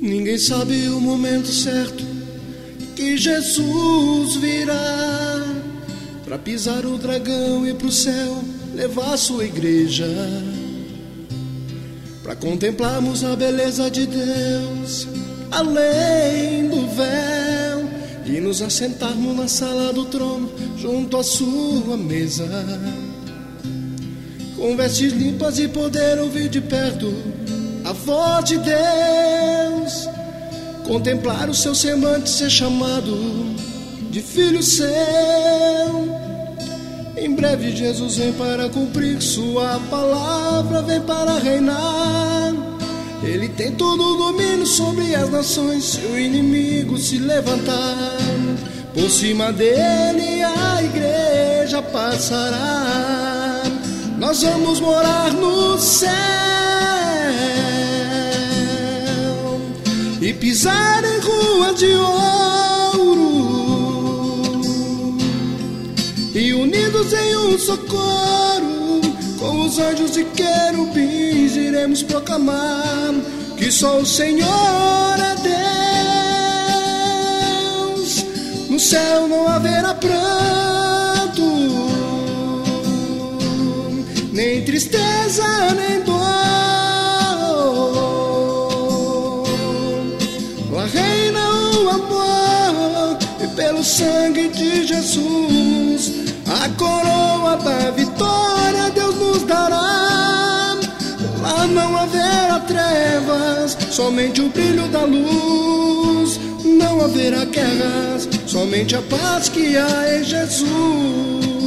Ninguém sabe o momento certo que Jesus virá para pisar o dragão e pro céu levar sua igreja, para contemplarmos a beleza de Deus além do véu e nos assentarmos na sala do trono junto à sua mesa, com vestes limpas e poder ouvir de perto a voz de Deus, contemplar o seu semblante, ser chamado de filho seu. Em breve Jesus vem para cumprir sua palavra, vem para reinar. Ele tem todo o domínio sobre as nações. Se o inimigo se levantar, por cima dele a igreja passará. Nós vamos morar no céu e pisar em ruas de ouro, e unidos em um só coro, com os anjos e querubins iremos proclamar que só o Senhor é Deus. No céu não haverá pranto, nem tristeza, nem dor. Lá reina o amor, e pelo sangue de Jesus a coroa da vitória Deus nos dará. Lá não haverá trevas, somente o brilho da luz. Não haverá guerras, somente a paz que há em Jesus.